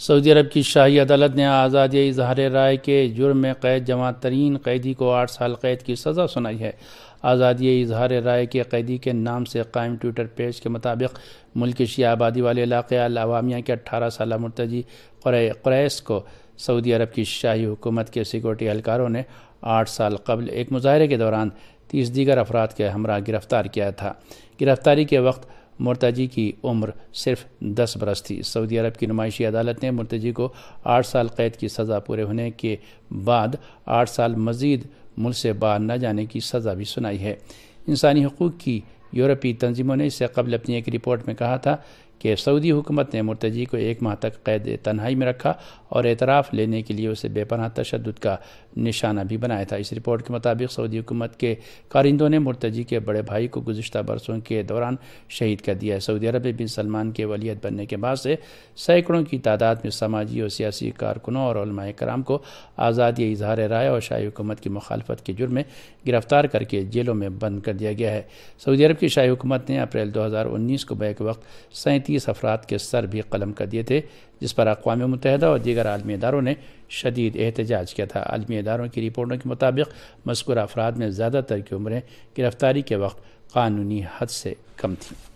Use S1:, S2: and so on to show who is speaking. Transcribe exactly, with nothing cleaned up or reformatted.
S1: سعودی عرب کی شاہی عدالت نے آزادی اظہار رائے کے جرم میں قید جمع ترین قیدی کو آٹھ سال قید کی سزا سنائی ہے۔ آزادی اظہار رائے کے قیدی کے نام سے قائم ٹویٹر پیج کے مطابق ملک کے شیعہ آبادی والے علاقے العوامیہ کے اٹھارہ سالہ مرتجی قریس کو سعودی عرب کی شاہی حکومت کے سیکورٹی اہلکاروں نے آٹھ سال قبل ایک مظاہرے کے دوران تیس دیگر افراد کے ہمراہ گرفتار کیا تھا۔ گرفتاری کے وقت مرتجی کی عمر صرف دس برس تھی۔ سعودی عرب کی نمائشی عدالت نے مرتجی کو آٹھ سال قید کی سزا پورے ہونے کے بعد آٹھ سال مزید ملک سے باہر نہ جانے کی سزا بھی سنائی ہے۔ انسانی حقوق کی یورپی تنظیموں نے اس سے قبل اپنی ایک رپورٹ میں کہا تھا کہ سعودی حکومت نے مرتجی کو ایک ماہ تک قید تنہائی میں رکھا اور اعتراف لینے کے لیے اسے بے پناہ تشدد کا نشانہ بھی بنایا تھا۔ اس رپورٹ کے مطابق سعودی حکومت کے کارندوں نے مرتجی کے بڑے بھائی کو گزشتہ برسوں کے دوران شہید کر دیا ہے۔ سعودی عرب بن سلمان کے ولیعہد بننے کے بعد سے سینکڑوں کی تعداد میں سماجی اور سیاسی کارکنوں اور علماء کرام کو آزادی اظہار رائے اور شاہی حکومت کی مخالفت کے جرم میں گرفتار کر کے جیلوں میں بند کر دیا گیا ہے۔ سعودی عرب کی شاہی حکومت نے اپریل دو ہزار انیس کو بیک وقت سینتیس افراد کے سر بھی قلم کر دیے تھے، جس پر اقوام متحدہ اور دیگر عالمی اداروں نے شدید احتجاج کیا تھا۔ عالمی اداروں کی رپورٹوں کے مطابق مذکورہ افراد میں زیادہ تر کی عمریں گرفتاری کے وقت قانونی حد سے کم تھیں۔